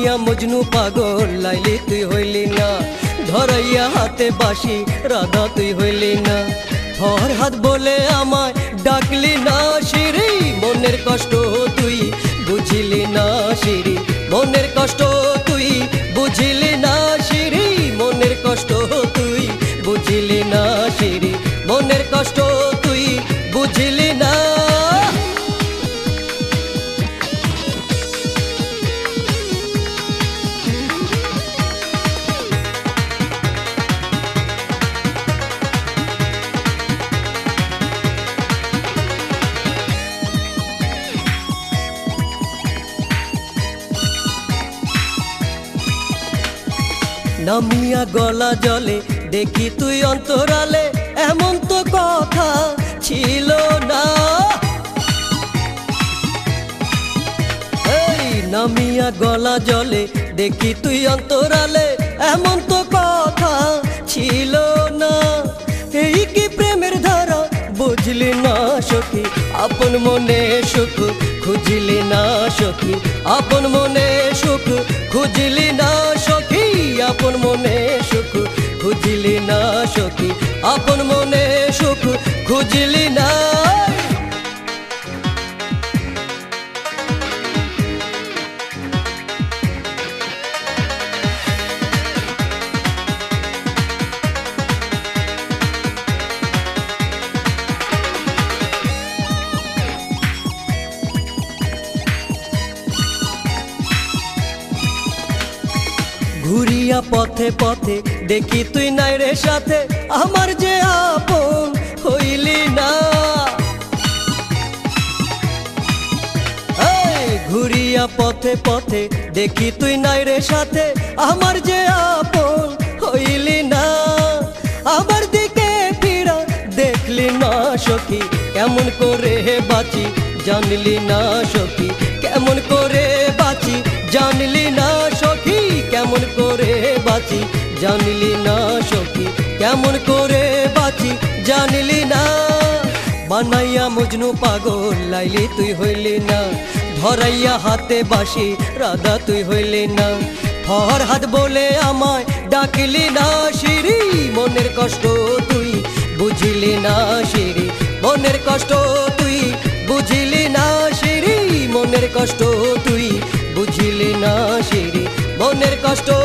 বানাইয়া মজনু পাগল লাইলি তুই হইলি না, ধরাইয়া হাতে বাঁশি রাধা তুই হইলি না। ফরহাদ বলে আমায় ডাকলি না শিরি, মনের কষ্ট তুই বুঝিলি না শিরি, মনের কষ্ট তুই বুঝিলি না শিরি, মনের কষ্ট তুই বুঝিলি না শিরি, মনের কষ্ট তুই বুঝিলি না। নামিয়া গলা জলে দেখি তুই অন্তরালে, এমন তো কথা ছিল না। এই নামিয়া গলা জলে দেখি তুই অন্তরালে, এমন তো কথা ছিল না। এই কি প্রেমের ধারা বুঝলি না সখী, আপন মনে সুখ খুঁজলি না সখী, আপন মনে সুখ খুঁজলি না সখী, আপন মনে সুখ খুঁজলি না সখী, আপন মনে সুখ খুঁজলি না। ঘুরিয়া পথে পথে দেখি তুই নাই রে সাথে, আমার যে আপন হইলি না। এই ঘুরিয়া পথে পথে দেখি তুই নাই রে সাথে, আমার যে আপন হইলি না। আমার দিকে ফিরা দেখলি না সখী, কেমন করে বাঁচি জানলি না সখী, কেমন করে বাঁচি জানলি না সখী, কেমন করে বাঁচি জানলি না সখী, কেমন করে বাঁচি জানলি না। বানাইয়া মজনু পাগল লাইলি তুই হইলি না, ধরাইয়া হাতে বাঁশি রাধা তুই হইলি না। ফরহাদ বলে আমায় ডাকলি না শিরি, মনের কষ্ট তুই বুঝিলি না শিরি, মনের কষ্ট তুই বুঝিলি না শিরি, মনের কষ্ট তুই বুঝিলি না শিরি, মনের কষ্ট